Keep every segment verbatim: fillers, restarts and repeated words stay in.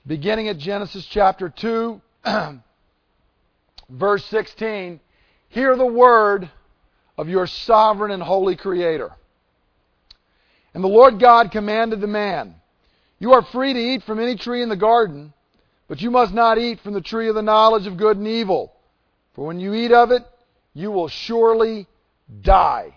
beginning at Genesis chapter two, verse sixteen, hear the word of your sovereign and holy Creator. And the Lord God commanded the man, you are free to eat from any tree in the garden, but you must not eat from the tree of the knowledge of good and evil. For when you eat of it, you will surely die.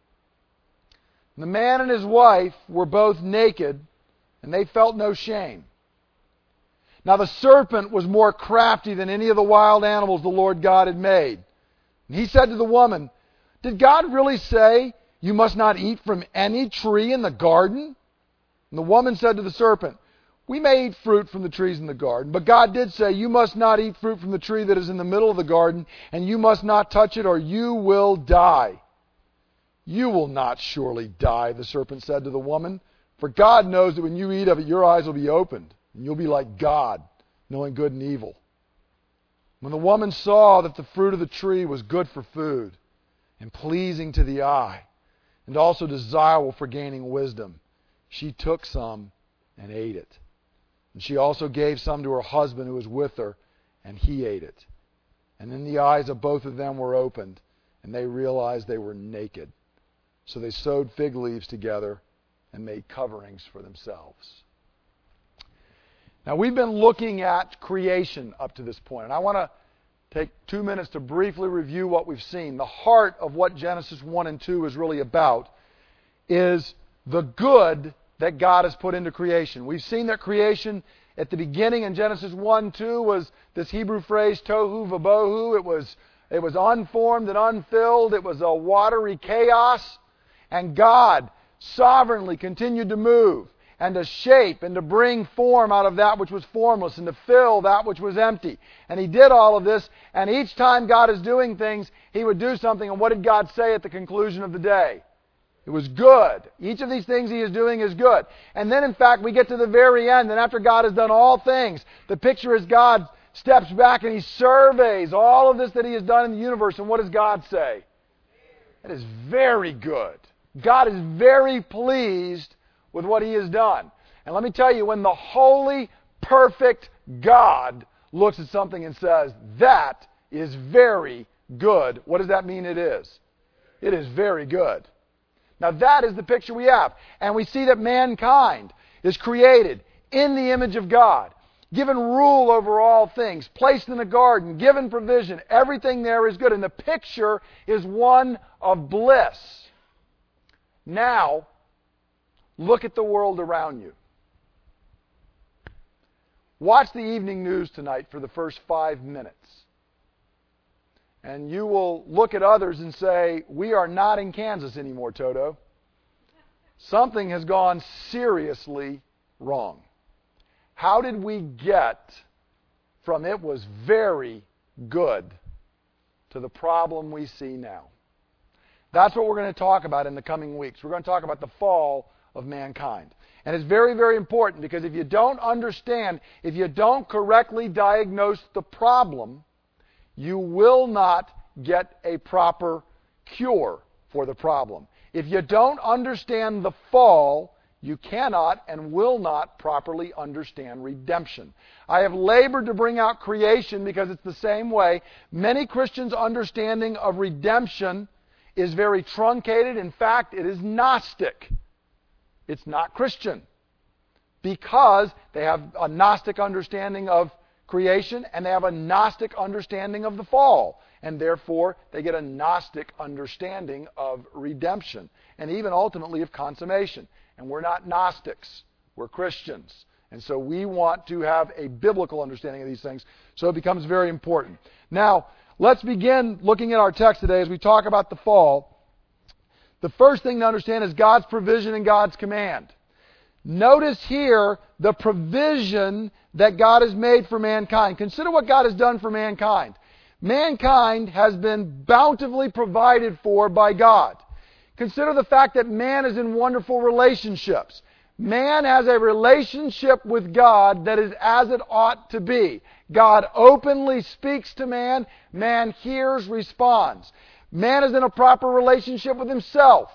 And the man and his wife were both naked, and they felt no shame. Now the serpent was more crafty than any of the wild animals the Lord God had made. And he said to the woman, did God really say you must not eat from any tree in the garden? And the woman said to the serpent, we may eat fruit from the trees in the garden, but God did say, you must not eat fruit from the tree that is in the middle of the garden, and you must not touch it, or you will die. You will not surely die, the serpent said to the woman, for God knows that when you eat of it, your eyes will be opened, and you'll be like God, knowing good and evil. When the woman saw that the fruit of the tree was good for food, and pleasing to the eye, and also desirable for gaining wisdom, she took some and ate it. And she also gave some to her husband who was with her, and he ate it. And then the eyes of both of them were opened, and they realized they were naked. So they sewed fig leaves together and made coverings for themselves. Now we've been looking at creation up to this point, and I want to take two minutes to briefly review what we've seen. The heart of what Genesis one and two is really about is the good that God has put into creation. We've seen that creation at the beginning in Genesis one two was this Hebrew phrase, tohu vabohu. It was, it was unformed and unfilled. It was a watery chaos. And God sovereignly continued to move and to shape and to bring form out of that which was formless and to fill that which was empty. And He did all of this, and each time God is doing things, He would do something, and what did God say at the conclusion of the day? It was good. Each of these things He is doing is good. And then, in fact, we get to the very end, and after God has done all things, the picture is God steps back and He surveys all of this that He has done in the universe, and what does God say? It is very good. God is very pleased with what He has done. And let me tell you, when the holy, perfect God looks at something and says, that is very good, what does that mean it is? It is very good. Now that is the picture we have. And we see that mankind is created in the image of God, given rule over all things, placed in a garden, given provision. Everything there is good. And the picture is one of bliss. Now, look at the world around you. Watch the evening news tonight for the first five minutes. And you will look at others and say, we are not in Kansas anymore, Toto. Something has gone seriously wrong. How did we get from it was very good to the problem we see now? That's what we're going to talk about in the coming weeks. We're going to talk about the fall of mankind. And it's very, very important, because if you don't understand, if you don't correctly diagnose the problem, you will not get a proper cure for the problem. If you don't understand the fall, you cannot and will not properly understand redemption. I have labored to bring out creation because it's the same way. Many Christians' understanding of redemption is very truncated. In fact, it is Gnostic. It's not Christian, because they have a Gnostic understanding of creation, and they have a Gnostic understanding of the fall. And therefore, they get a Gnostic understanding of redemption, and even ultimately of consummation. And we're not Gnostics. We're Christians. And so we want to have a biblical understanding of these things. So it becomes very important. Now, let's begin looking at our text today as we talk about the fall. The first thing to understand is God's provision and God's command. Notice here the provision that God has made for mankind. Consider what God has done for mankind. Mankind has been bountifully provided for by God. Consider the fact that man is in wonderful relationships. Man has a relationship with God that is as it ought to be. God openly speaks to man. Man hears, responds. Man is in a proper relationship with himself.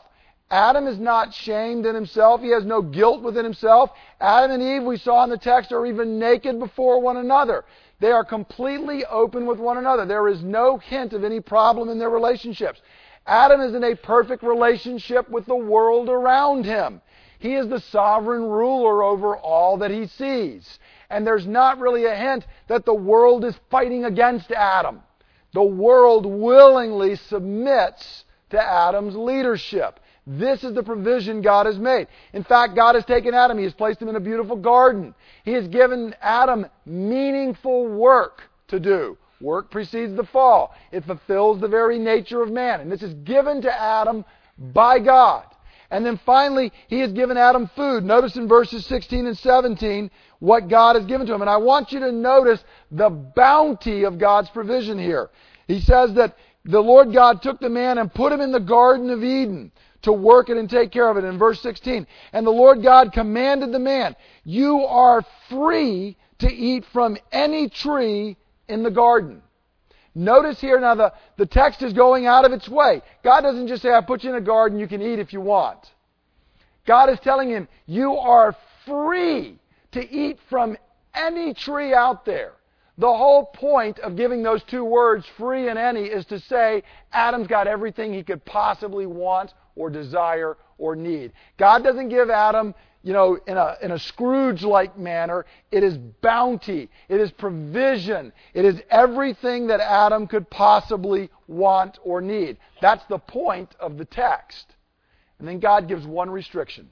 Adam is not shamed in himself. He has no guilt within himself. Adam and Eve, we saw in the text, are even naked before one another. They are completely open with one another. There is no hint of any problem in their relationships. Adam is in a perfect relationship with the world around him. He is the sovereign ruler over all that he sees. And there's not really a hint that the world is fighting against Adam. The world willingly submits to Adam's leadership. This is the provision God has made. In fact, God has taken Adam. He has placed him in a beautiful garden. He has given Adam meaningful work to do. Work precedes the fall. It fulfills the very nature of man. And this is given to Adam by God. And then finally, He has given Adam food. Notice in verses sixteen and seventeen what God has given to him. And I want you to notice the bounty of God's provision here. He says that the Lord God took the man and put him in the Garden of Eden to work it and take care of it. In verse sixteen, and the Lord God commanded the man, you are free to eat from any tree in the garden. Notice here now the, the text is going out of its way. God doesn't just say, I put you in a garden, you can eat if you want. God is telling him, you are free to eat from any tree out there. The whole point of giving those two words, free and any, is to say Adam's got everything he could possibly want or desire or need. God doesn't give Adam, you know, in a, in a Scrooge-like manner. It is bounty. It is provision. It is everything that Adam could possibly want or need. That's the point of the text. And then God gives one restriction.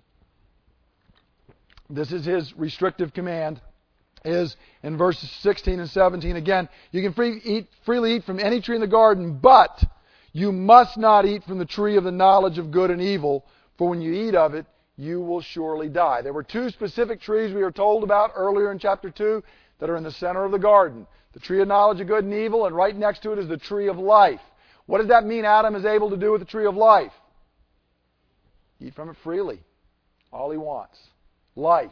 This is His restrictive command. Is in verses sixteen and seventeen. Again, you can free eat, freely eat from any tree in the garden, but you must not eat from the tree of the knowledge of good and evil, for when you eat of it, you will surely die. There were two specific trees we were told about earlier in chapter two that are in the center of the garden. The tree of knowledge of good and evil, and right next to it is the tree of life. What does that mean Adam is able to do with the tree of life? Eat from it freely. All he wants. Life.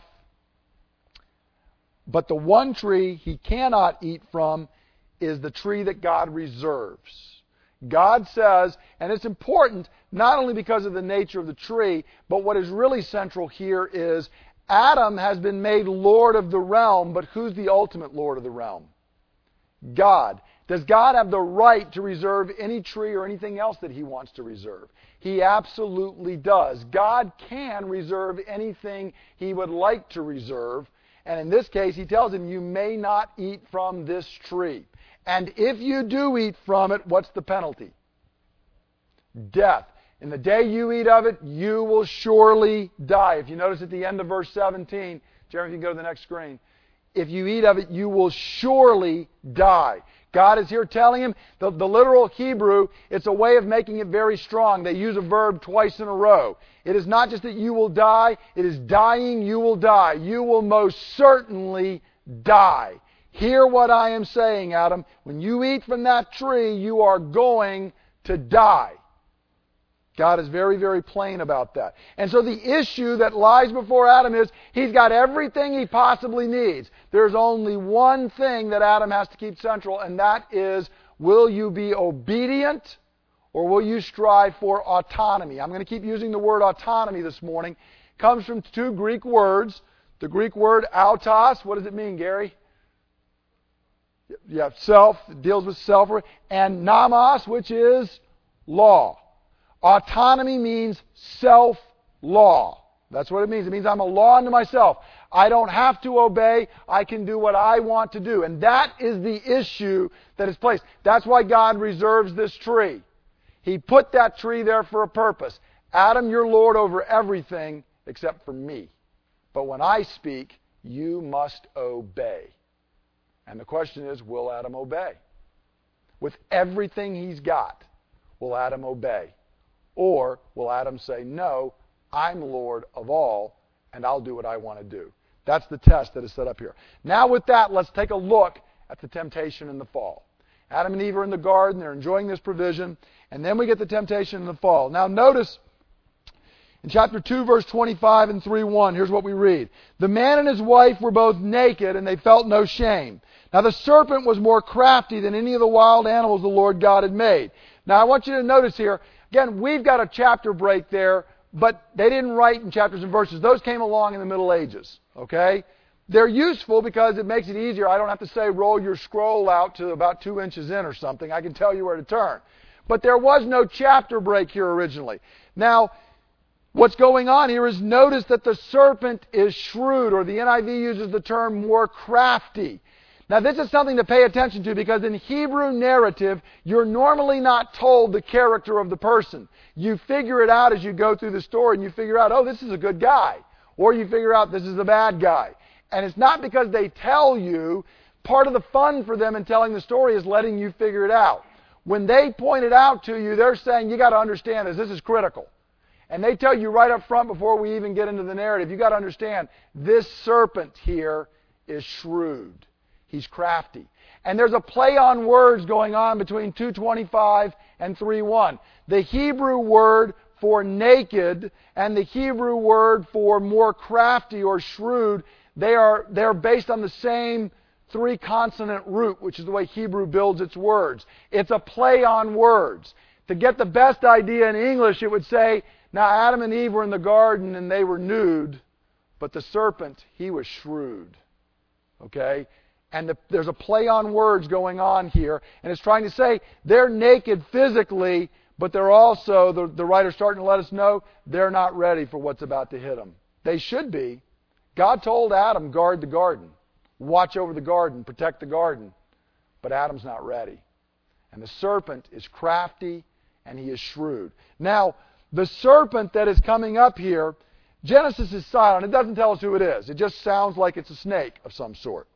But the one tree he cannot eat from is the tree that God reserves. God says, and it's important not only because of the nature of the tree, but what is really central here is Adam has been made Lord of the realm, but who's the ultimate Lord of the realm? God. Does God have the right to reserve any tree or anything else that He wants to reserve? He absolutely does. God can reserve anything He would like to reserve. And in this case, He tells him, you may not eat from this tree. And if you do eat from it, what's the penalty? Death. In the day you eat of it, you will surely die. If you notice at the end of verse seventeen, Jeremy, if you can go to the next screen. If you eat of it, you will surely die. God is here telling him, the, the literal Hebrew, it's a way of making it very strong. They use a verb twice in a row. It is not just that you will die, it is dying, you will die. You will most certainly die. Hear what I am saying, Adam. When you eat from that tree, you are going to die. God is very, very plain about that. And so the issue that lies before Adam is he's got everything he possibly needs. There's only one thing that Adam has to keep central, and that is, will you be obedient or will you strive for autonomy? I'm going to keep using the word autonomy this morning. It comes from two Greek words. The Greek word autos, what does it mean, Gary? Yeah, self, it deals with self. And nomos, which is law. Autonomy means self-law. That's what it means. It means I'm a law unto myself. I don't have to obey. I can do what I want to do. And that is the issue that is placed. That's why God reserves this tree. He put that tree there for a purpose. Adam, you're Lord over everything except for me. But when I speak, you must obey. And the question is, will Adam obey? With everything he's got, will Adam obey? Or will Adam say, no, I'm Lord of all, and I'll do what I want to do? That's the test that is set up here. Now with that, let's take a look at the temptation in the fall. Adam and Eve are in the garden. They're enjoying this provision. And then we get the temptation in the fall. Now notice in chapter two, verse twenty-five and three one, here's what we read. The man and his wife were both naked, and they felt no shame. Now the serpent was more crafty than any of the wild animals the Lord God had made. Now I want you to notice here, again, we've got a chapter break there but they didn't write in chapters and verses. Those came along in the Middle Ages, okay? They're useful because it makes it easier. I don't have to say roll your scroll out to about two inches in or something. I can tell you where to turn. But there was no chapter break here originally. Now, what's going on here is notice that the serpent is shrewd, or the N I V uses the term more crafty. Now, this is something to pay attention to because in Hebrew narrative, you're normally not told the character of the person. You figure it out as you go through the story, and you figure out, oh, this is a good guy. Or you figure out this is a bad guy. And it's not because they tell you. Part of the fun for them in telling the story is letting you figure it out. When they point it out to you, they're saying, you got to understand this. This is critical. And they tell you right up front before we even get into the narrative, you got to understand, this serpent here is shrewd. He's crafty. And there's a play on words going on between two twenty-five and three one. The Hebrew word for naked and the Hebrew word for more crafty or shrewd, they are they're based on the same three consonant root, which is the way Hebrew builds its words. It's a play on words. To get the best idea in English, it would say, now Adam and Eve were in the garden and they were nude, but the serpent, he was shrewd. Okay? And the, there's a play on words going on here, and it's trying to say they're naked physically, but they're also, the, the writer's starting to let us know, they're not ready for what's about to hit them. They should be. God told Adam, guard the garden. Watch over the garden, protect the garden. But Adam's not ready. And the serpent is crafty and he is shrewd. Now, the serpent that is coming up here, Genesis is silent. It doesn't tell us who it is. It just sounds like it's a snake of some sort.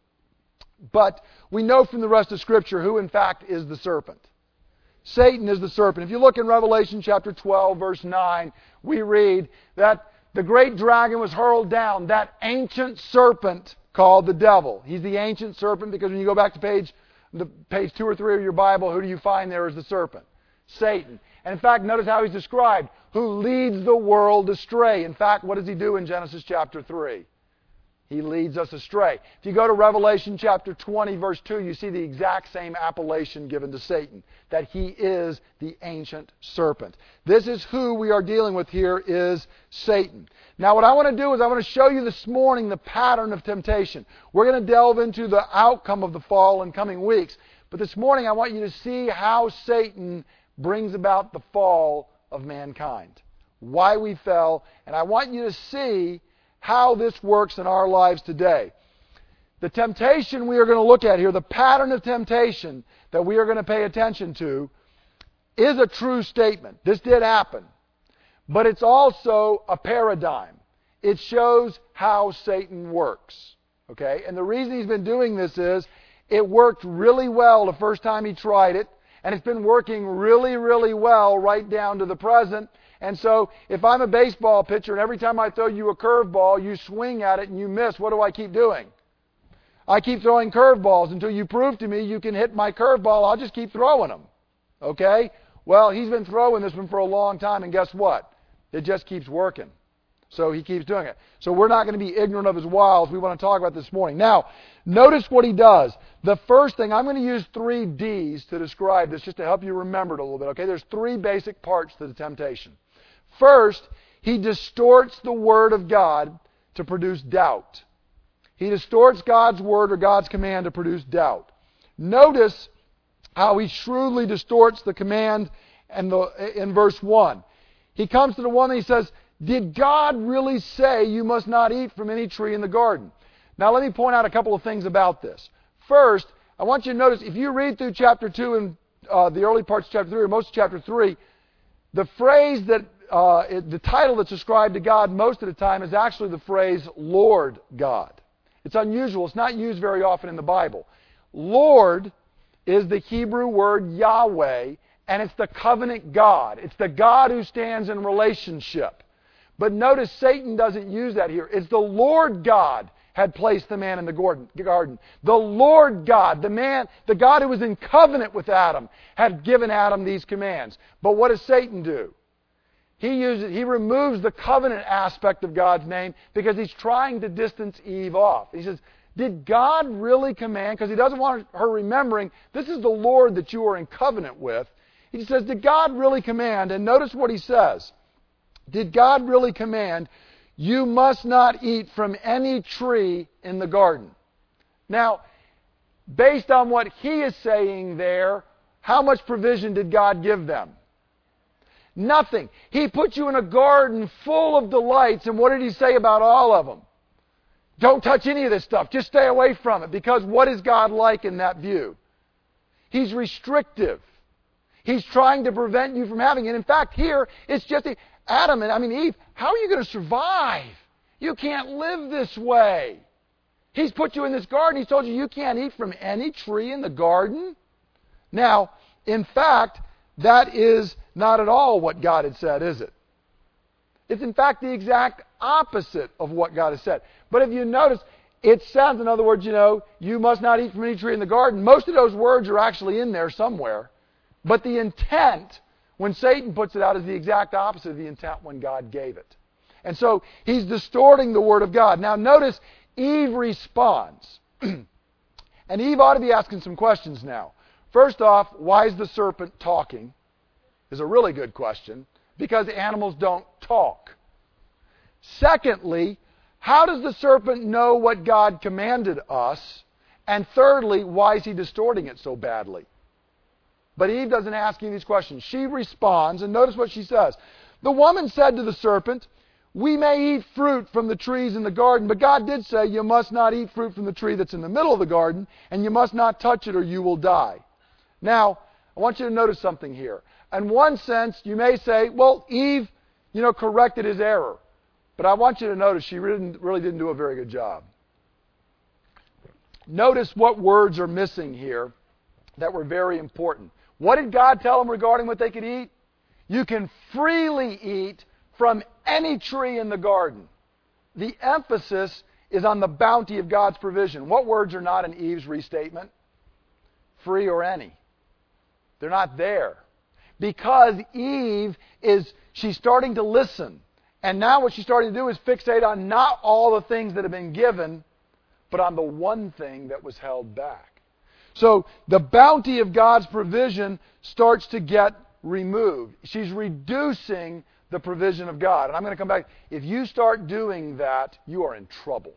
But we know from the rest of Scripture who in fact is the serpent. Satan is the serpent. If you look in Revelation chapter twelve, verse nine, we read that the great dragon was hurled down, that ancient serpent called the devil. He's the ancient serpent because when you go back to page, the page two or three of your Bible, who do you find there as the serpent? Satan. And in fact, notice how he's described, who leads the world astray. In fact, what does he do in Genesis chapter three? He leads us astray. If you go to Revelation chapter twenty, verse two, you see the exact same appellation given to Satan, that he is the ancient serpent. This is who we are dealing with here, is Satan. Now what I want to do is I want to show you this morning the pattern of temptation. We're going to delve into the outcome of the fall in coming weeks. But this morning I want you to see how Satan brings about the fall of mankind. Why we fell. And I want you to see how this works in our lives today. The temptation we are going to look at here, the pattern of temptation that we are going to pay attention to, is a true statement. This did happen. But it's also a paradigm. It shows how Satan works. Okay? And the reason he's been doing this is it worked really well the first time he tried it, and it's been working really, really well right down to the present. And so, if I'm a baseball pitcher and every time I throw you a curveball, you swing at it and you miss, what do I keep doing? I keep throwing curveballs until you prove to me you can hit my curveball. I'll just keep throwing them. Okay? Well, he's been throwing this one for a long time, and guess what? It just keeps working. So he keeps doing it. So we're not going to be ignorant of his wiles. We want to talk about this morning. Now, notice what he does. The first thing, I'm going to use three D's to describe this, just to help you remember it a little bit. Okay? There's three basic parts to the temptation. First, he distorts the Word of God to produce doubt. He distorts God's Word or God's command to produce doubt. Notice how he shrewdly distorts the command in, the, in verse one. He comes to the one and he says, did God really say you must not eat from any tree in the garden? Now let me point out a couple of things about this. First, I want you to notice, if you read through chapter two and uh, the early parts of chapter three, or most of chapter three, the phrase that Uh, it, the title that's ascribed to God most of the time is actually the phrase Lord God. It's unusual. It's not used very often in the Bible. Lord is the Hebrew word Yahweh, and it's the covenant God. It's the God who stands in relationship. But notice Satan doesn't use that here. It's the Lord God had placed the man in the garden. The Lord God, the man, the God who was in covenant with Adam, had given Adam these commands. But what does Satan do? He uses, he removes the covenant aspect of God's name because he's trying to distance Eve off. He says, did God really command? Because he doesn't want her remembering, this is the Lord that you are in covenant with. He says, did God really command? And notice what he says. did God really command, you must not eat from any tree in the garden? Now, based on what he is saying there, how much provision did God give them? Nothing. He put you in a garden full of delights, and what did he say about all of them? Don't touch any of this stuff. Just stay away from it, because what is God like in that view? He's restrictive. He's trying to prevent you from having it. In fact, here, it's just the, Adam and, I mean, Eve, how are you going to survive? You can't live this way. He's put you in this garden. He's told you you can't eat from any tree in the garden. Now, in fact, that is not at all what God had said, is it? It's in fact the exact opposite of what God has said. But if you notice, it sounds, in other words, you know, you must not eat from any tree in the garden. Most of those words are actually in there somewhere. But the intent, when Satan puts it out, is the exact opposite of the intent when God gave it. And so he's distorting the Word of God. Now notice, Eve responds. And Eve ought to be asking some questions now. First off, why is the serpent talking? Is a really good question. Because animals don't talk. Secondly, how does the serpent know what God commanded us? And thirdly, why is he distorting it so badly? But Eve doesn't ask any of these questions. She responds, and notice what she says. The woman said to the serpent, we may eat fruit from the trees in the garden, but God did say you must not eat fruit from the tree that's in the middle of the garden, and you must not touch it or you will die. Now, I want you to notice something here. In one sense, you may say, well, Eve, you know, corrected his error. But I want you to notice she really, really didn't do a very good job. Notice what words are missing here that were very important. What did God tell them regarding what they could eat? You can freely eat from any tree in the garden. The emphasis is on the bounty of God's provision. What words are not in Eve's restatement? Free or any. They're not there. Because Eve is, she's starting to listen. And now what she's starting to do is fixate on not all the things that have been given, but on the one thing that was held back. So the bounty of God's provision starts to get removed. She's reducing the provision of God. And I'm going to come back. If you start doing that, you are in trouble.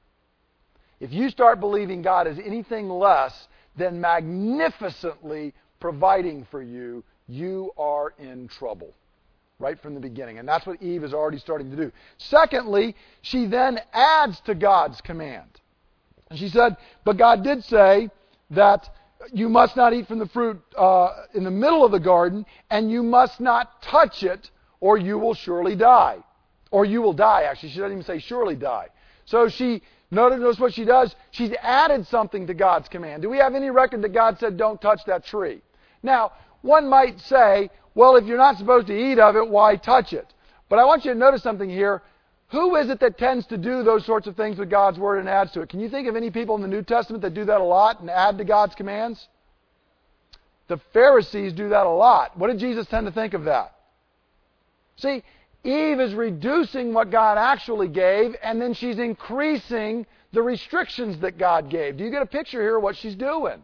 If you start believing God is anything less than magnificently providing for you, you are in trouble right from the beginning. And that's what Eve is already starting to do. Secondly, she then adds to God's command. And she said, but God did say that you must not eat from the fruit uh, in the middle of the garden, and you must not touch it, or you will surely die. Or you will die, actually. She doesn't even say surely die. So she, notice, notice what she does. She's added something to God's command. Do we have any record that God said, don't touch that tree? Now, one might say, well, if you're not supposed to eat of it, why touch it? But I want you to notice something here. Who is it that tends to do those sorts of things with God's Word and adds to it? Can you think of any people in the New Testament that do that a lot and add to God's commands? The Pharisees do that a lot. What did Jesus tend to think of that? See, Eve is reducing what God actually gave, and then she's increasing the restrictions that God gave. Do you get a picture here of what she's doing?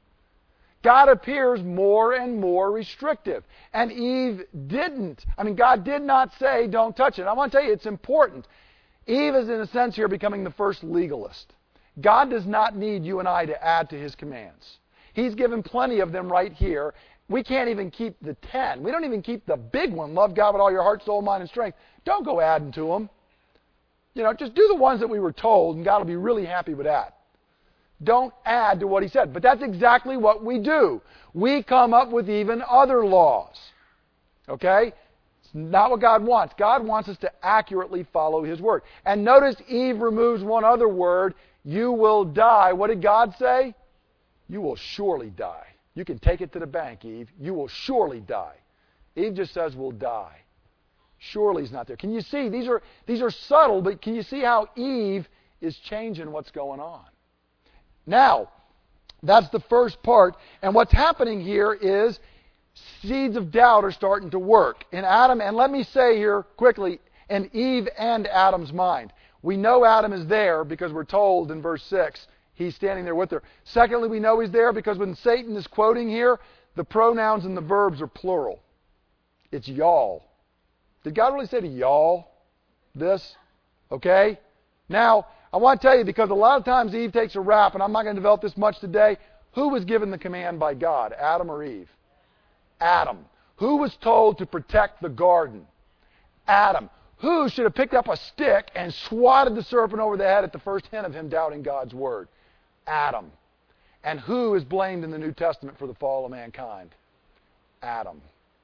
God appears more and more restrictive. And Eve didn't. I mean, God did not say, don't touch it. I want to tell you, it's important. Eve is, in a sense, here becoming the first legalist. God does not need you and I to add to His commands. He's given plenty of them right here. We can't even keep the ten. We don't even keep the big one, love God with all your heart, soul, mind, and strength. Don't go adding to them. You know, just do the ones that we were told, and God will be really happy with that. Don't add to what He said. But that's exactly what we do. We come up with even other laws. Okay? It's not what God wants. God wants us to accurately follow His Word. And notice Eve removes one other word. You will die. What did God say? You will surely die. You can take it to the bank, Eve. You will surely die. Eve just says we'll die. Surely is not there. Can you see? These are, these are subtle, but can you see how Eve is changing what's going on? Now, that's the first part. And what's happening here is seeds of doubt are starting to work in Adam. And let me say here quickly, in Eve and Adam's mind. We know Adam is there because we're told in verse six, he's standing there with her. Secondly, we know he's there because when Satan is quoting here, the pronouns and the verbs are plural. It's y'all. Did God really say to y'all this? Okay? Now, I want to tell you, because a lot of times Eve takes a rap, and I'm not going to develop this much today. Who was given the command by God, Adam or Eve? Adam. Who was told to protect the garden? Adam. Who should have picked up a stick and swatted the serpent over the head at the first hint of him doubting God's word? Adam. And who is blamed in the New Testament for the fall of mankind? Adam.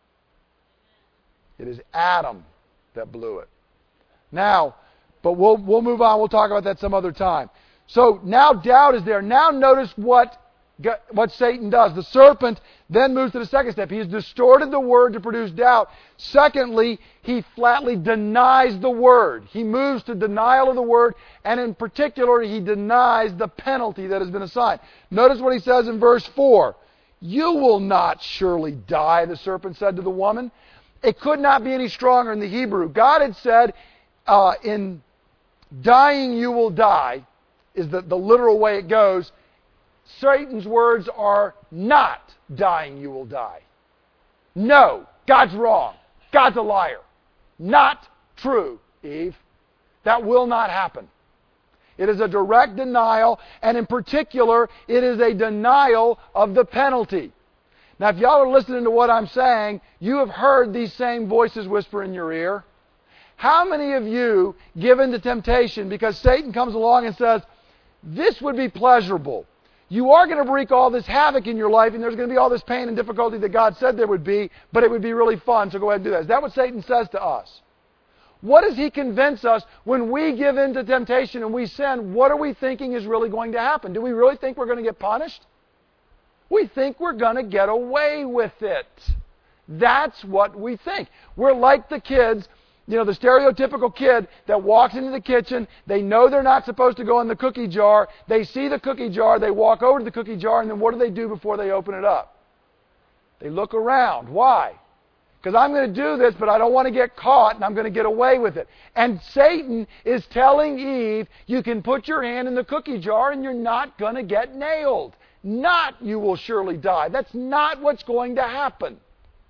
It is Adam that blew it. Now, but we'll we'll move on. We'll talk about that some other time. So now doubt is there. Now notice what what Satan does. The serpent then moves to the second step. He has distorted the word to produce doubt. Secondly, he flatly denies the word. He moves to denial of the word, and in particular, he denies the penalty that has been assigned. Notice what he says in verse four. You will not surely die, the serpent said to the woman. It could not be any stronger in the Hebrew. God had said, uh, in dying you will die, is the, the literal way it goes. Satan's words are not dying you will die. No, God's wrong. God's a liar. Not true, Eve. That will not happen. It is a direct denial, and in particular, it is a denial of the penalty. Now, if y'all are listening to what I'm saying, you have heard these same voices whisper in your ear. How many of you give in to temptation because Satan comes along and says, this would be pleasurable. You are going to wreak all this havoc in your life, and there's going to be all this pain and difficulty that God said there would be, but it would be really fun, so go ahead and do that. Is that what Satan says to us? What does he convince us when we give in to temptation and we sin? What are we thinking is really going to happen? Do we really think we're going to get punished? We think we're going to get away with it. That's what we think. We're like the kids, you know, the stereotypical kid that walks into the kitchen. They know they're not supposed to go in the cookie jar. They see the cookie jar. They walk over to the cookie jar, and then what do they do before they open it up? They look around. Why? Because I'm going to do this, but I don't want to get caught, and I'm going to get away with it. And Satan is telling Eve, you can put your hand in the cookie jar, and you're not going to get nailed. Not, you will surely die. That's not what's going to happen.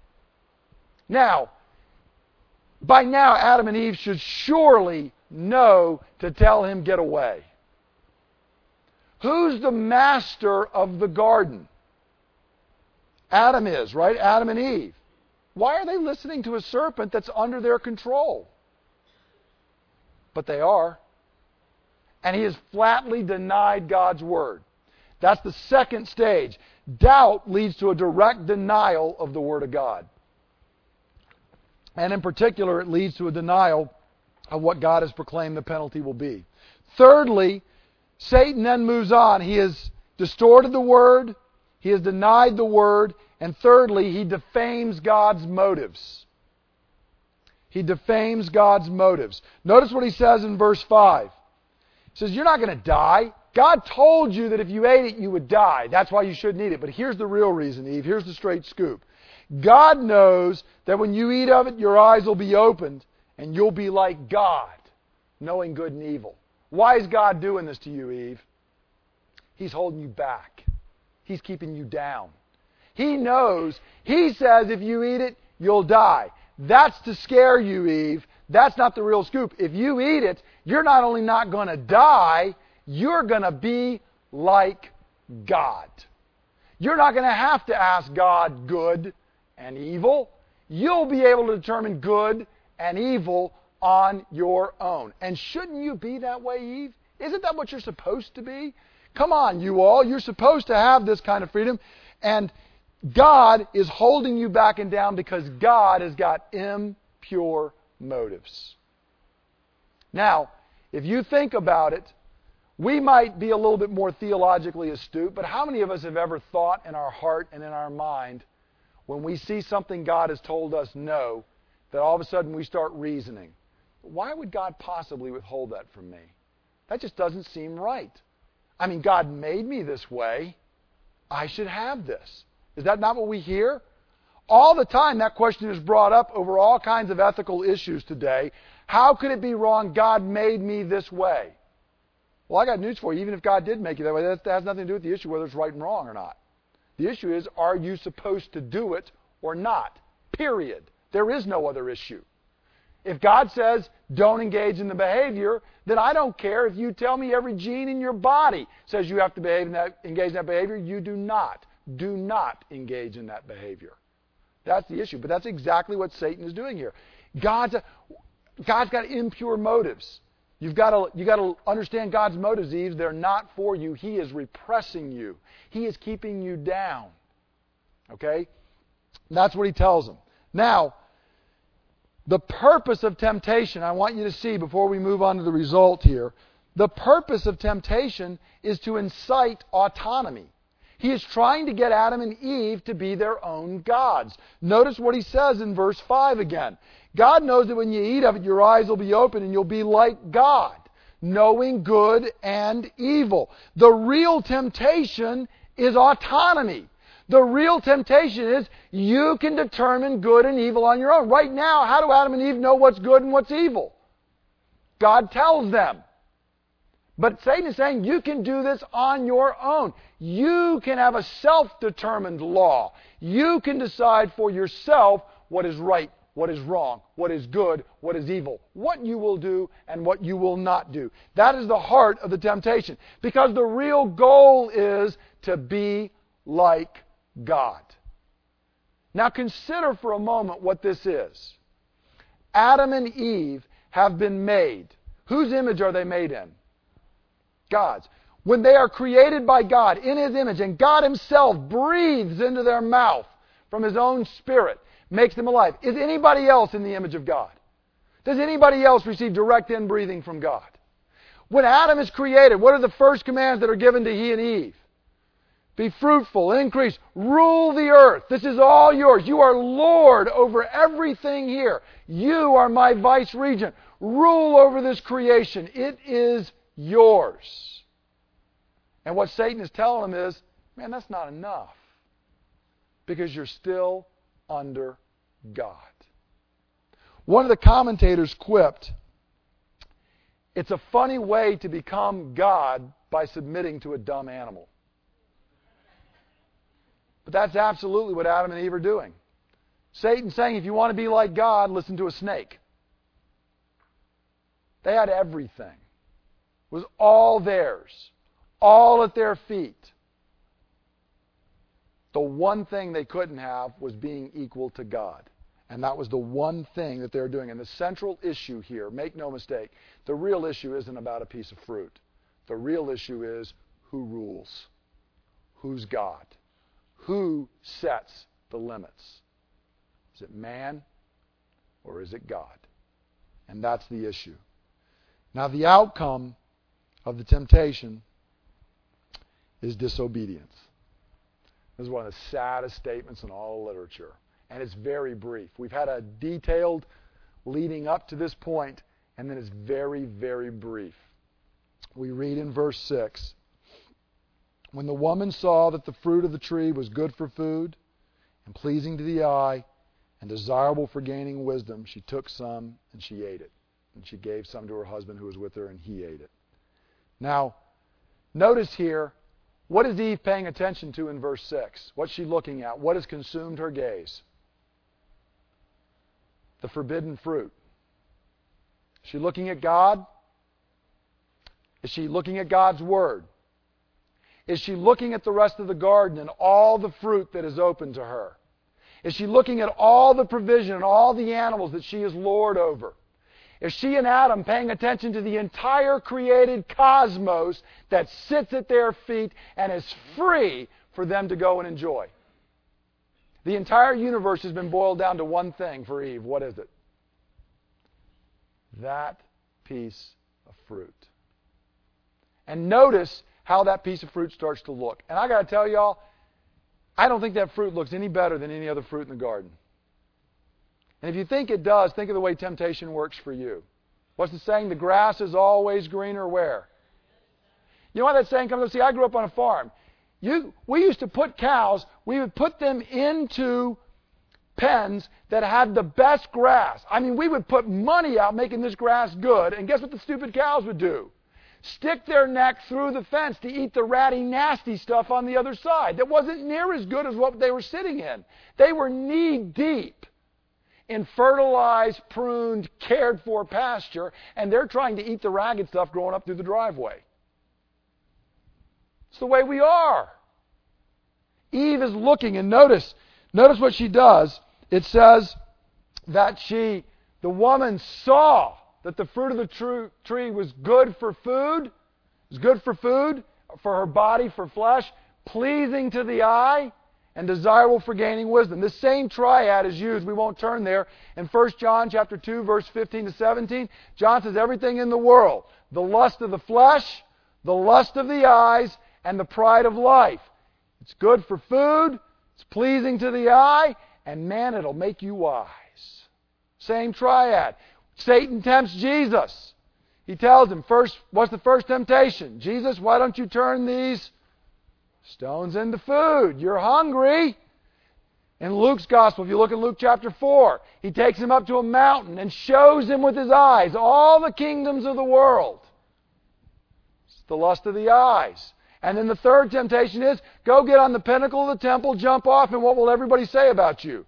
Now, by now, Adam and Eve should surely know to tell him, get away. Who's the master of the garden? Adam is, right? Adam and Eve. Why are they listening to a serpent that's under their control? But they are. And he has flatly denied God's word. That's the second stage. Doubt leads to a direct denial of the Word of God. And in particular, it leads to a denial of what God has proclaimed the penalty will be. Thirdly, Satan then moves on. He has distorted the Word. He has denied the Word. And thirdly, he defames God's motives. He defames God's motives. Notice what he says in verse five. He says, you're not going to die. God told you that if you ate it, you would die. That's why you shouldn't eat it. But here's the real reason, Eve. Here's the straight scoop. God knows that when you eat of it, your eyes will be opened, and you'll be like God, knowing good and evil. Why is God doing this to you, Eve? He's holding you back. He's keeping you down. He knows. He says if you eat it, you'll die. That's to scare you, Eve. That's not the real scoop. If you eat it, you're not only not going to die, you're going to be like God. You're not going to have to ask God good and evil. You'll be able to determine good and evil on your own. And shouldn't you be that way, Eve? Isn't that what you're supposed to be? Come on, you all. You're supposed to have this kind of freedom. And God is holding you back and down because God has got impure motives. Now, if you think about it, we might be a little bit more theologically astute, but how many of us have ever thought in our heart and in our mind, when we see something God has told us no, that all of a sudden we start reasoning, why would God possibly withhold that from me? That just doesn't seem right. I mean, God made me this way. I should have this. Is that not what we hear? All the time that question is brought up over all kinds of ethical issues today. How could it be wrong? God made me this way. Well, I got news for you. Even if God did make you that way, that has nothing to do with the issue whether it's right and wrong or not. The issue is, are you supposed to do it or not? Period. There is no other issue. If God says, don't engage in the behavior, then I don't care if you tell me every gene in your body says you have to behave in that, engage in that behavior. You do not. Do not engage in that behavior. That's the issue. But that's exactly what Satan is doing here. God's, God's got impure motives. You've got to, you've got to understand God's motives, Eve. They're not for you. He is repressing you. He is keeping you down. Okay? That's what he tells them. Now, the purpose of temptation, I want you to see before we move on to the result here, the purpose of temptation is to incite autonomy. He is trying to get Adam and Eve to be their own gods. Notice what he says in verse five again. God knows that when you eat of it, your eyes will be open and you'll be like God, knowing good and evil. The real temptation is autonomy. The real temptation is you can determine good and evil on your own. Right now, how do Adam and Eve know what's good and what's evil? God tells them. But Satan is saying you can do this on your own. You can have a self-determined law. You can decide for yourself what is right, what is wrong, what is good, what is evil, what you will do and what you will not do. That is the heart of the temptation. Because the real goal is to be like God. Now consider for a moment what this is. Adam and Eve have been made. Whose image are they made in? God's. When they are created by God in His image, and God Himself breathes into their mouth from His own Spirit, makes them alive. Is anybody else in the image of God? Does anybody else receive direct inbreathing from God? When Adam is created, what are the first commands that are given to he and Eve? Be fruitful, increase, rule the earth. This is all yours. You are Lord over everything here. You are my vice regent. Rule over this creation. It is yours. And what Satan is telling them is, man, that's not enough. Because you're still under God. One of the commentators quipped, it's a funny way to become God by submitting to a dumb animal. But that's absolutely what Adam and Eve are doing. Satan's saying, if you want to be like God, listen to a snake. They had everything. It was all theirs. All at their feet. The one thing they couldn't have was being equal to God. And that was the one thing that they're doing. And the central issue here, make no mistake, the real issue isn't about a piece of fruit. The real issue is who rules? Who's God? Who sets the limits? Is it man or is it God? And that's the issue. Now the outcome of the temptation is disobedience. This is one of the saddest statements in all of literature. And it's very brief. We've had a detailed leading up to this point, and then it's very, very brief. We read in verse six, when the woman saw that the fruit of the tree was good for food, and pleasing to the eye, and desirable for gaining wisdom, she took some and she ate it. And she gave some to her husband who was with her, and he ate it. Now, notice here, what is Eve paying attention to in verse six? What's she looking at? What has consumed her gaze? The forbidden fruit. Is she looking at God? Is she looking at God's Word? Is she looking at the rest of the garden and all the fruit that is open to her? Is she looking at all the provision and all the animals that she is Lord over? Is she and Adam paying attention to the entire created cosmos that sits at their feet and is free for them to go and enjoy? The entire universe has been boiled down to one thing for Eve. What is it? That piece of fruit. And notice how that piece of fruit starts to look. And I got to tell y'all, I don't think that fruit looks any better than any other fruit in the garden. And if you think it does, think of the way temptation works for you. What's the saying? The grass is always greener where? You know why that saying comes up? See, I grew up on a farm. You, we used to put cows, we would put them into pens that had the best grass. I mean, we would put money out making this grass good, and guess what the stupid cows would do? Stick their neck through the fence to eat the ratty, nasty stuff on the other side that wasn't near as good as what they were sitting in. They were knee deep in fertilized, pruned, cared for pasture, and they're trying to eat the ragged stuff growing up through the driveway. It's the way we are. Eve is looking, and notice, notice what she does. It says that she, the woman saw that the fruit of the tree was good for food, it was good for food, for her body, for flesh, pleasing to the eye, and desirable for gaining wisdom. This same triad is used, we won't turn there, in First John chapter two, verse fifteen to seventeen. John says everything in the world, the lust of the flesh, the lust of the eyes, and the pride of life. It's good for food, it's pleasing to the eye, and man, it'll make you wise. Same triad. Satan tempts Jesus. He tells him, first, what's the first temptation? Jesus, why don't you turn these stones into food? You're hungry. In Luke's gospel, if you look in Luke chapter four, he takes him up to a mountain and shows him with his eyes all the kingdoms of the world. It's the lust of the eyes. And then the third temptation is, go get on the pinnacle of the temple, jump off, and what will everybody say about you?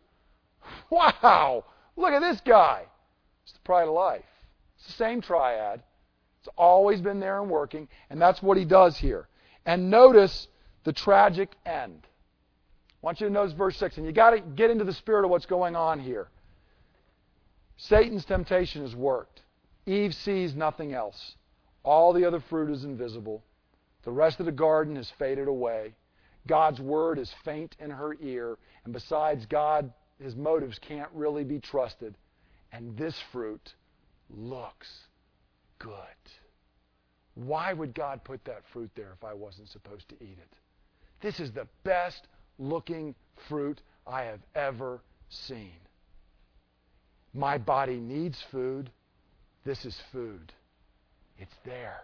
Wow! Look at this guy. It's the pride of life. It's the same triad. It's always been there and working, and that's what he does here. And notice the tragic end. I want you to notice verse six, and you got to get into the spirit of what's going on here. Satan's temptation has worked. Eve sees nothing else. All the other fruit is invisible. The rest of the garden has faded away. God's word is faint in her ear, and besides, God, his motives can't really be trusted. And this fruit looks good. Why would God put that fruit there if I wasn't supposed to eat it? This is the best looking fruit I have ever seen. My body needs food. This is food. It's there.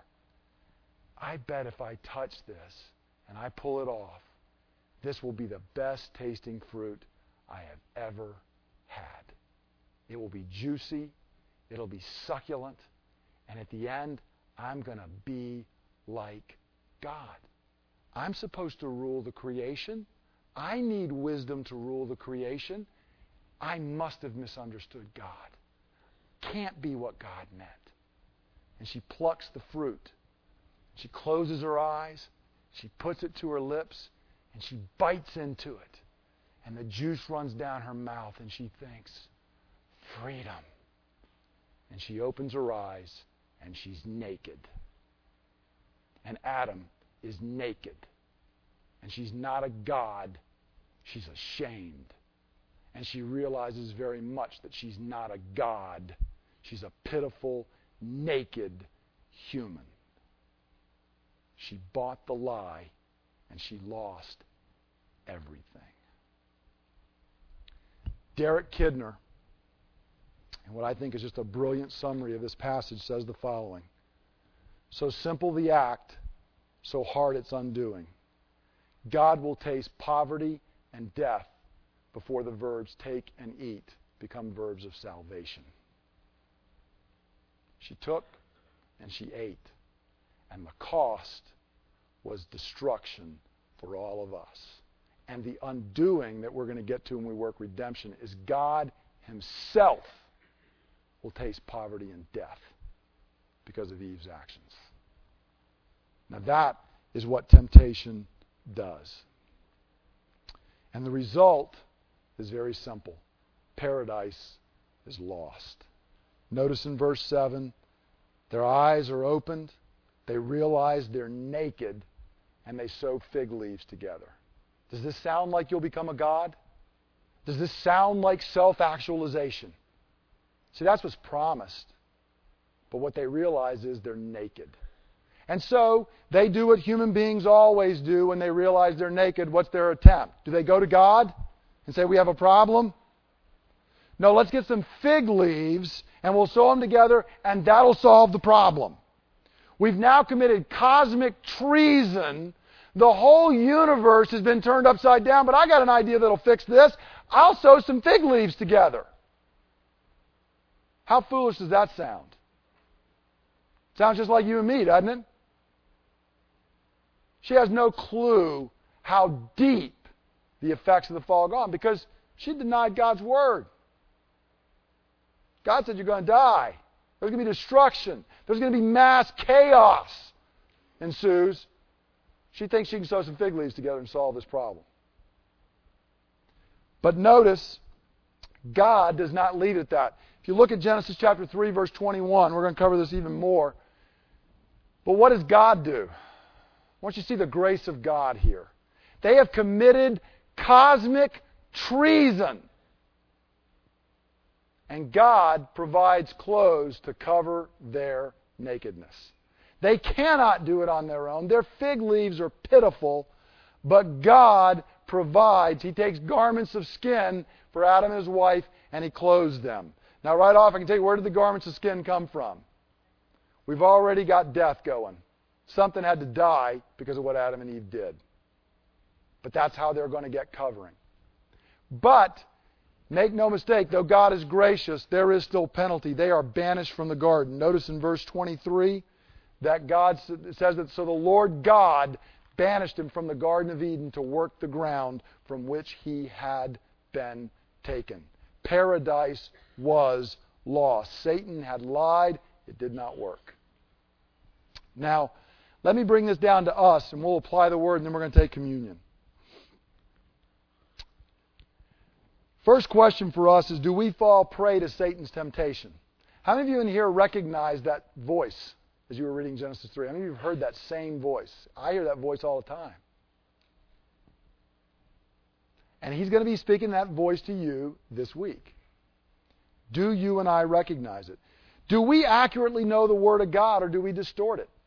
I bet if I touch this and I pull it off, this will be the best tasting fruit I have ever had. It will be juicy. It'll be succulent. And at the end, I'm going to be like God. I'm supposed to rule the creation. I need wisdom to rule the creation. I must have misunderstood God. Can't be what God meant. And she plucks the fruit. She closes her eyes. She puts it to her lips. And she bites into it. And the juice runs down her mouth. And she thinks, freedom. And she opens her eyes. And she's naked. And Adam is naked. And she's not a god. She's ashamed. And she realizes very much that she's not a god. She's a pitiful, naked human. She bought the lie, and she lost everything. Derek Kidner, and what I think is just a brilliant summary of this passage, says the following. So simple the act, so hard its undoing. God will taste poverty and death before the verbs take and eat become verbs of salvation. She took and she ate. And the cost was destruction for all of us. And the undoing that we're going to get to when we work redemption is God himself will taste poverty and death because of Eve's actions. Now that is what temptation does. And the result is very simple. Paradise is lost. Notice in verse seven, their eyes are opened, they realize they're naked, and they sew fig leaves together. Does this sound like you'll become a god? Does this sound like self-actualization? See, that's what's promised. But what they realize is they're naked. And so, they do what human beings always do when they realize they're naked. What's their attempt? Do they go to God and say, we have a problem? No, let's get some fig leaves and we'll sew them together and that'll solve the problem. We've now committed cosmic treason. The whole universe has been turned upside down, but I got an idea that'll fix this. I'll sew some fig leaves together. How foolish does that sound? Sounds just like you and me, doesn't it? She has no clue how deep the effects of the fall have gone because she denied God's word. God said you're going to die. There's going to be destruction. There's going to be mass chaos ensues. She thinks she can sew some fig leaves together and solve this problem. But notice, God does not leave it at that. If you look at Genesis chapter three, verse twenty-one, we're going to cover this even more. But what does God do? I want you to see the grace of God here. They have committed cosmic treason. And God provides clothes to cover their nakedness. They cannot do it on their own. Their fig leaves are pitiful, but God provides. He takes garments of skin for Adam and his wife, and He clothes them. Now, right off, I can tell you, where did the garments of skin come from? We've already got death going. Something had to die because of what Adam and Eve did. But that's how they're going to get covering. But, make no mistake, though God is gracious, there is still penalty. They are banished from the garden. Notice in verse twenty-three that God says that, so the Lord God banished him from the Garden of Eden to work the ground from which he had been taken. Paradise was lost. Satan had lied. It did not work. Now, let me bring this down to us, and we'll apply the word, and then we're going to take communion. First question for us is, do we fall prey to Satan's temptation? How many of you in here recognize that voice as you were reading Genesis three? How many of you have heard that same voice? I hear that voice all the time. And he's going to be speaking that voice to you this week. Do you and I recognize it? Do we accurately know the Word of God, or do we distort it?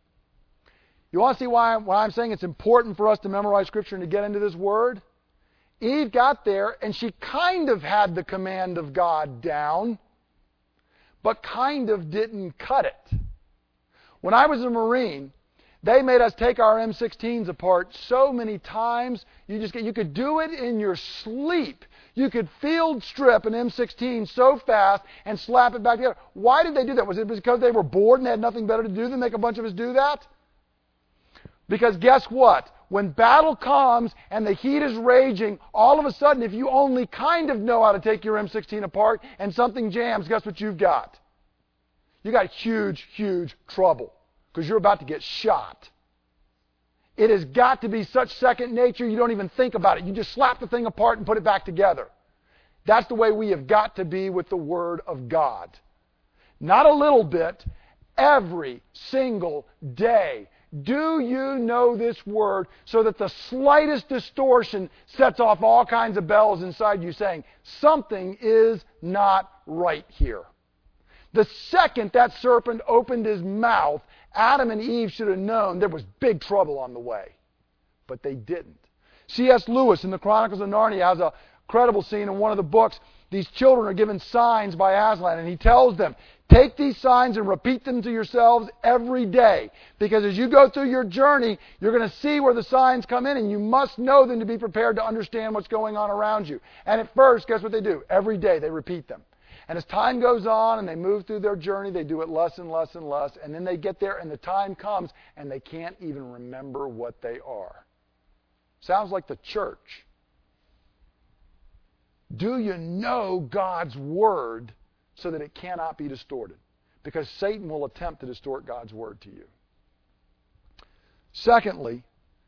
You want to see why, why I'm saying it's important for us to memorize Scripture and to get into this Word? Eve got there, and she kind of had the command of God down, but kind of didn't cut it. When I was a Marine, they made us take our M sixteens apart so many times, you just get, you could do it in your sleep. You could field strip an M sixteen so fast and slap it back together. Why did they do that? Was it because they were bored and they had nothing better to do than make a bunch of us do that? Because guess what? When battle comes and the heat is raging, all of a sudden, if you only kind of know how to take your M sixteen apart and something jams, guess what you've got? You got huge, huge trouble because you're about to get shot. It has got to be such second nature you don't even think about it. You just slap the thing apart and put it back together. That's the way we have got to be with the Word of God. Not a little bit, every single day. Do you know this Word so that the slightest distortion sets off all kinds of bells inside you saying, something is not right here? The second that serpent opened his mouth, Adam and Eve should have known there was big trouble on the way. But they didn't. C S Lewis in the Chronicles of Narnia has a credible scene in one of the books. These children are given signs by Aslan, and he tells them, take these signs and repeat them to yourselves every day. Because as you go through your journey, you're going to see where the signs come in, and you must know them to be prepared to understand what's going on around you. And at first, guess what they do? Every day they repeat them. And as time goes on and they move through their journey, they do it less and less and less. And then they get there and the time comes and they can't even remember what they are. Sounds like the church. Do you know God's Word so that it cannot be distorted? Because Satan will attempt to distort God's Word to you. Secondly,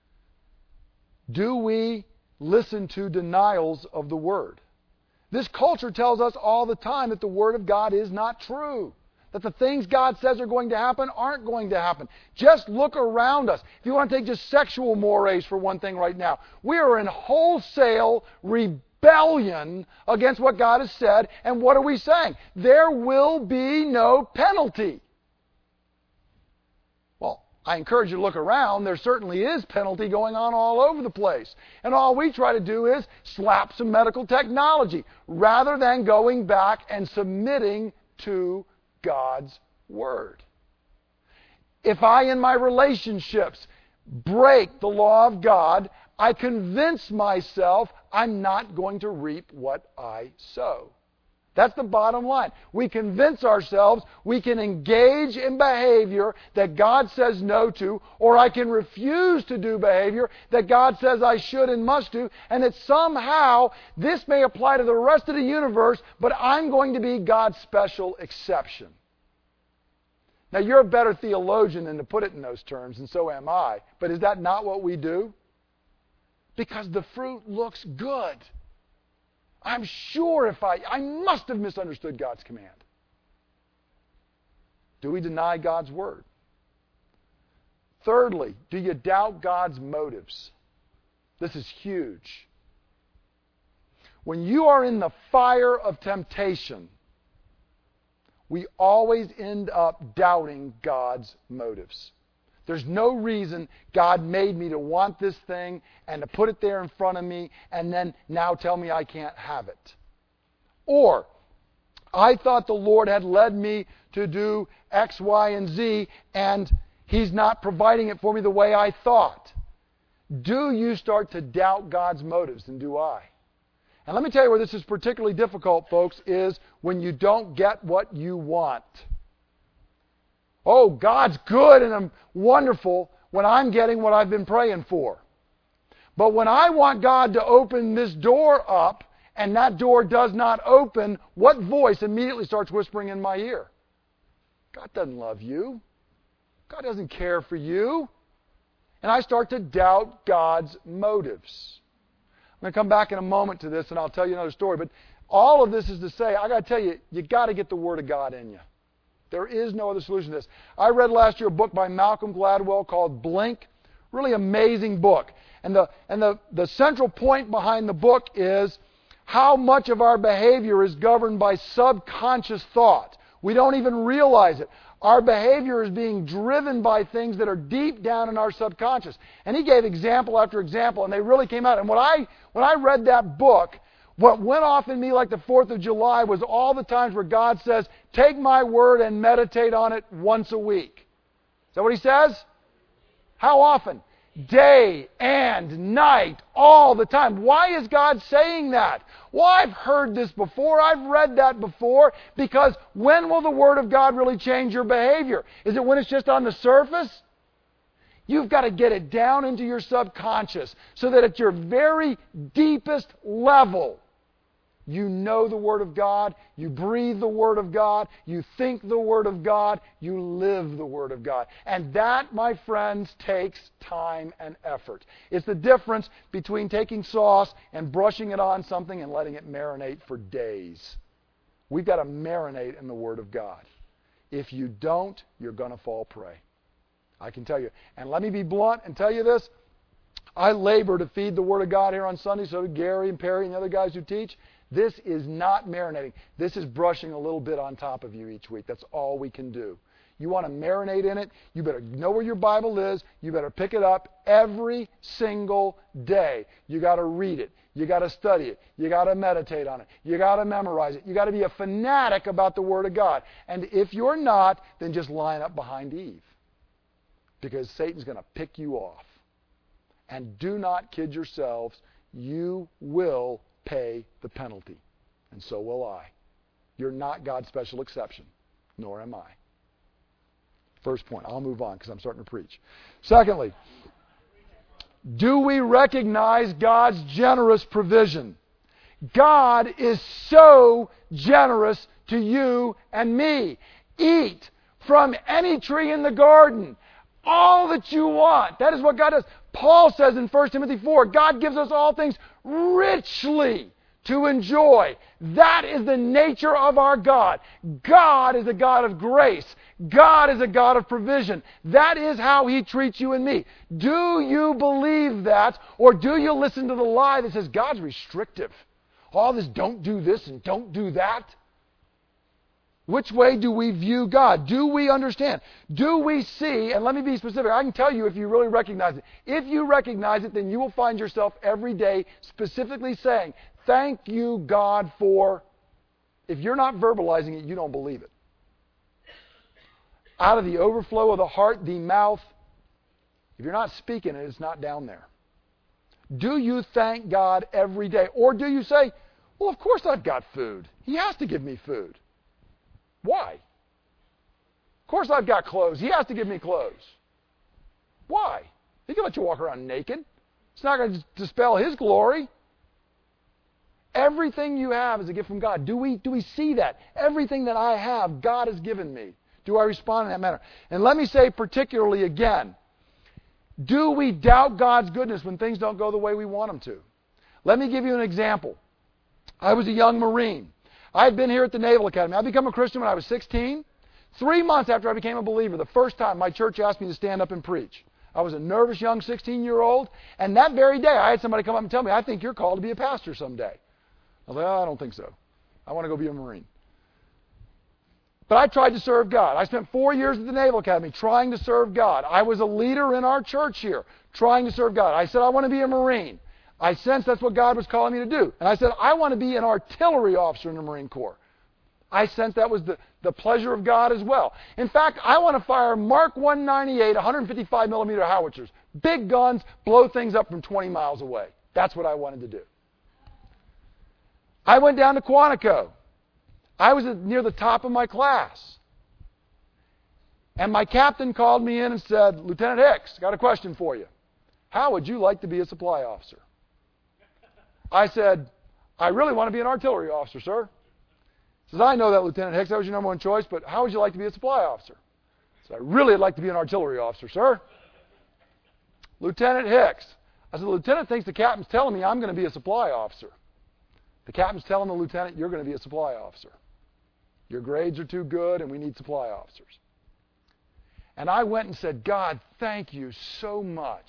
do we listen to denials of the Word? This culture tells us all the time that the Word of God is not true. That the things God says are going to happen aren't going to happen. Just look around us. If you want to take just sexual mores for one thing right now, we are in wholesale rebellion against what God has said. And what are we saying? There will be no penalty. Well, I encourage you to look around. There certainly is penalty going on all over the place. And all we try to do is slap some medical technology rather than going back and submitting to God's Word. If I, in my relationships, break the law of God, I convince myself I'm not going to reap what I sow. That's the bottom line. We convince ourselves we can engage in behavior that God says no to, or I can refuse to do behavior that God says I should and must do, and that somehow this may apply to the rest of the universe, but I'm going to be God's special exception. Now, you're a better theologian than to put it in those terms, and so am I. But is that not what we do? Because the fruit looks good. I'm sure if I, I must have misunderstood God's command. Do we deny God's word? Thirdly, do you doubt God's motives? This is huge. When you are in the fire of temptation, we always end up doubting God's motives. There's no reason God made me to want this thing and to put it there in front of me and then now tell me I can't have it. Or, I thought the Lord had led me to do X, Y, and Z and He's not providing it for me the way I thought. Do you start to doubt God's motives, and do I? And let me tell you where this is particularly difficult, folks, is when you don't get what you want. Oh, God's good and I'm wonderful when I'm getting what I've been praying for. But when I want God to open this door up and that door does not open, what voice immediately starts whispering in my ear? God doesn't love you. God doesn't care for you. And I start to doubt God's motives. I'm going to come back in a moment to this and I'll tell you another story. But all of this is to say, I got to tell you, you got to get the Word of God in you. There is no other solution to this. I read last year a book by Malcolm Gladwell called Blink. Really amazing book. And the and the, the central point behind the book is how much of our behavior is governed by subconscious thought. We don't even realize it. Our behavior is being driven by things that are deep down in our subconscious. And he gave example after example, and they really came out. And when I when I read that book, what went off in me like the fourth of July was all the times where God says, take my word and meditate on it once a week. Is that what He says? How often? Day and night, all the time. Why is God saying that? Well, I've heard this before. I've read that before. Because when will the Word of God really change your behavior? Is it when it's just on the surface? You've got to get it down into your subconscious so that at your very deepest level, you know the Word of God, you breathe the Word of God, you think the Word of God, you live the Word of God. And that, my friends, takes time and effort. It's the difference between taking sauce and brushing it on something and letting it marinate for days. We've got to marinate in the Word of God. If you don't, you're going to fall prey. I can tell you. And let me be blunt and tell you this. I labor to feed the Word of God here on Sunday, so do Gary and Perry and the other guys who teach. This is not marinating. This is brushing a little bit on top of you each week. That's all we can do. You want to marinate in it, you better know where your Bible is. You better pick it up every single day. You got to read it. You got to study it. You got to meditate on it. You got to memorize it. You got to be a fanatic about the Word of God. And if you're not, then just line up behind Eve. Because Satan's going to pick you off. And do not kid yourselves. You will pay the penalty. And so will I. You're not God's special exception. Nor am I. First point. I'll move on because I'm starting to preach. Secondly, do we recognize God's generous provision? God is so generous to you and me. Eat from any tree in the garden. All that you want. That is what God does. Paul says in First Timothy four, God gives us all things richly to enjoy. That is the nature of our God. God is a God of grace. God is a God of provision. That is how He treats you and me. Do you believe that, or do you listen to the lie that says God's restrictive? All this don't do this and don't do that. Which way do we view God? Do we understand? Do we see, and let me be specific, I can tell you if you really recognize it. If you recognize it, then you will find yourself every day specifically saying, thank you, God, for, if you're not verbalizing it, you don't believe it. Out of the overflow of the heart, the mouth, if you're not speaking it, it's not down there. Do you thank God every day? Or do you say, Well, of course I've got food. He has to give me food. Why? Of course I've got clothes. He has to give me clothes. Why? He can let you walk around naked. It's not going to dispel His glory. Everything you have is a gift from God. Do we, do we see that? Everything that I have, God has given me. Do I respond in that manner? And let me say particularly again, do we doubt God's goodness when things don't go the way we want them to? Let me give you an example. I was a young Marine. I had been here at the Naval Academy. I became a Christian when I was sixteen. Three months after I became a believer, the first time my church asked me to stand up and preach. I was a nervous young sixteen-year-old, and that very day I had somebody come up and tell me, I think you're called to be a pastor someday. I was like, oh, I don't think so. I want to go be a Marine. But I tried to serve God. I spent four years at the Naval Academy trying to serve God. I was a leader in our church here trying to serve God. I said, I want to be a Marine. I sensed that's what God was calling me to do. And I said, I want to be an artillery officer in the Marine Corps. I sensed that was the, the pleasure of God as well. In fact, I want to fire Mark one ninety-eight, one fifty-five millimeter howitzers. Big guns, blow things up from twenty miles away. That's what I wanted to do. I went down to Quantico. I was at, near the top of my class. And my captain called me in and said, Lieutenant Hicks, got a question for you. How would you like to be a supply officer? I said, I really want to be an artillery officer, sir. He says, I know that, Lieutenant Hicks, that was your number one choice, but how would you like to be a supply officer? I said, I really would like to be an artillery officer, sir. Lieutenant Hicks. I said, the lieutenant thinks the captain's telling me I'm going to be a supply officer. The captain's telling the lieutenant, you're going to be a supply officer. Your grades are too good, and we need supply officers. And I went and said, God, thank you so much.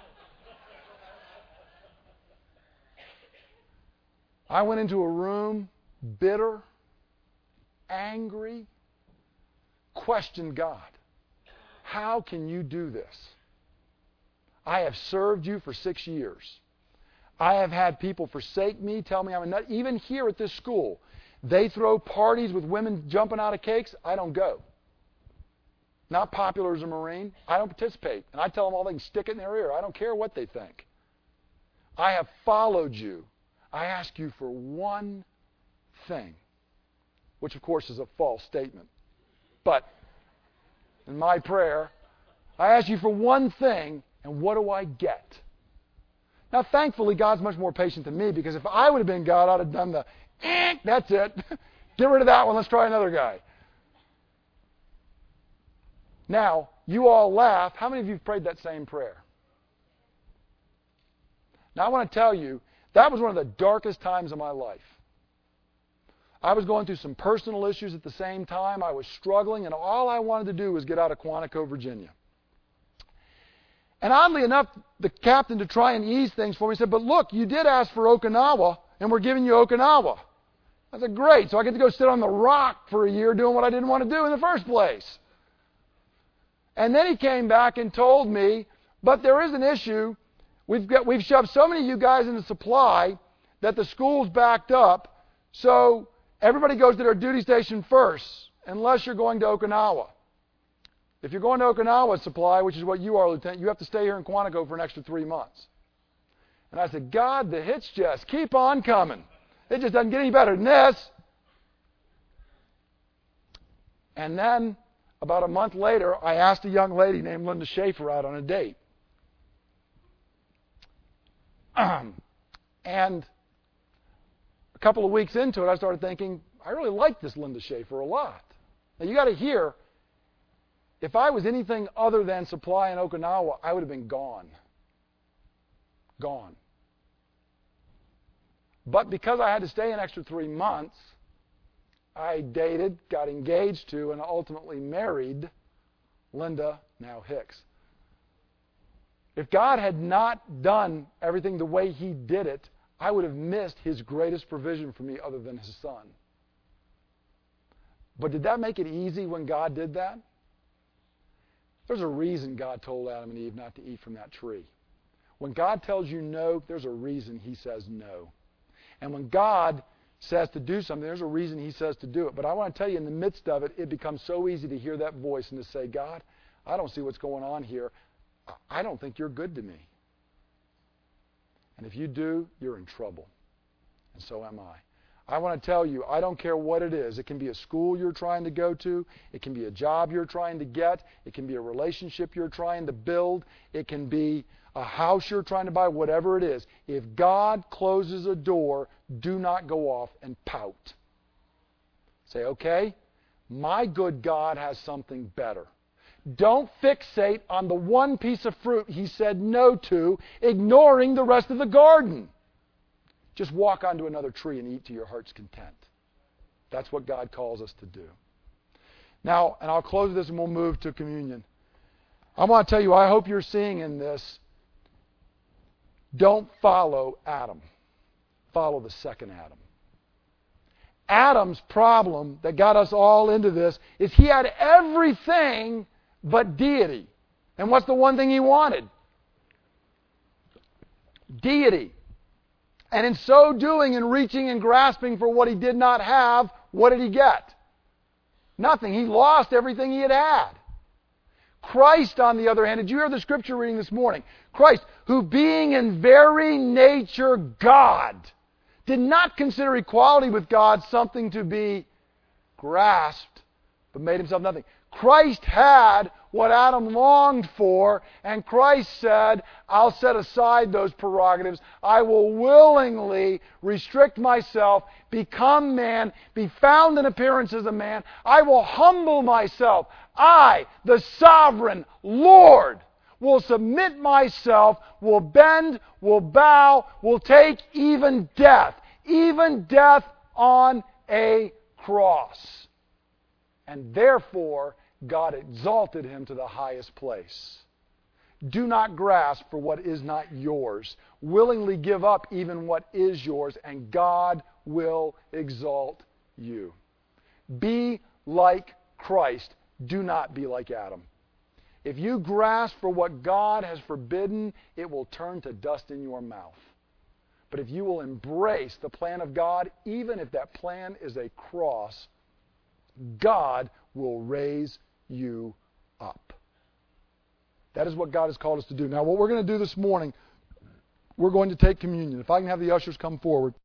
I went into a room, bitter, angry, questioned God. How can you do this? I have served you for six years. I have had people forsake me, tell me I'm a nut. Even here at this school, they throw parties with women jumping out of cakes. I don't go. Not popular as a Marine. I don't participate. And I tell them all they can stick it in their ear. I don't care what they think. I have followed you. I ask you for one thing, which of course is a false statement. But in my prayer, I ask you for one thing, and what do I get? Now, thankfully, God's much more patient than me, because if I would have been God, I'd have done the, eh, that's it. Get rid of that one. Let's try another guy. Now, you all laugh. How many of you have prayed that same prayer? Now, I want to tell you, that was one of the darkest times of my life. I was going through some personal issues at the same time. I was struggling, and all I wanted to do was get out of Quantico, Virginia. And oddly enough, the captain, to try and ease things for me, said, but look, you did ask for Okinawa, and we're giving you Okinawa. I said, great. So I get to go sit on the rock for a year doing what I didn't want to do in the first place. And then he came back and told me, but there is an issue. We've got, we've shoved so many of you guys into supply that the school's backed up, so everybody goes to their duty station first, unless you're going to Okinawa. If you're going to Okinawa supply, which is what you are, Lieutenant, you have to stay here in Quantico for an extra three months. And I said, God, the hits just keep on coming. It just doesn't get any better than this. And then, about a month later, I asked a young lady named Linda Schaefer out on a date. And a couple of weeks into it, I started thinking, I really like this Linda Schaefer a lot. Now, you got to hear, if I was anything other than supply in Okinawa, I would have been gone. Gone. But because I had to stay an extra three months, I dated, got engaged to, and ultimately married Linda, now Hicks. If God had not done everything the way He did it, I would have missed His greatest provision for me other than His Son. But did that make it easy when God did that? There's a reason God told Adam and Eve not to eat from that tree. When God tells you no, there's a reason He says no. And when God says to do something, there's a reason He says to do it. But I want to tell you, in the midst of it, it becomes so easy to hear that voice and to say, God, I don't see what's going on here. I don't think you're good to me. And if you do, you're in trouble. And so am I. I want to tell you, I don't care what it is. It can be a school you're trying to go to. It can be a job you're trying to get. It can be a relationship you're trying to build. It can be a house you're trying to buy, whatever it is. If God closes a door, do not go off and pout. Say, okay, my good God has something better. Don't fixate on the one piece of fruit He said no to, ignoring the rest of the garden. Just walk onto another tree and eat to your heart's content. That's what God calls us to do. Now, and I'll close this and we'll move to communion. I want to tell you, I hope you're seeing in this, don't follow Adam. Follow the second Adam. Adam's problem that got us all into this is he had everything but deity. And what's the one thing he wanted? Deity. And in so doing and reaching and grasping for what he did not have, what did he get? Nothing. He lost everything he had had. Christ, on the other hand, did you hear the scripture reading this morning? Christ, who being in very nature God, did not consider equality with God something to be grasped, but made himself nothing. Christ had what Adam longed for, and Christ said, I'll set aside those prerogatives. I will willingly restrict myself, become man, be found in appearance as a man. I will humble myself. I, the sovereign Lord, will submit myself, will bend, will bow, will take even death, even death on a cross. And therefore, God exalted him to the highest place. Do not grasp for what is not yours. Willingly give up even what is yours, and God will exalt you. Be like Christ. Do not be like Adam. If you grasp for what God has forbidden, it will turn to dust in your mouth. But if you will embrace the plan of God, even if that plan is a cross, God will raise you up. That is what God has called us to do. Now, what we're going to do this morning, we're going to take communion. If I can have the ushers come forward.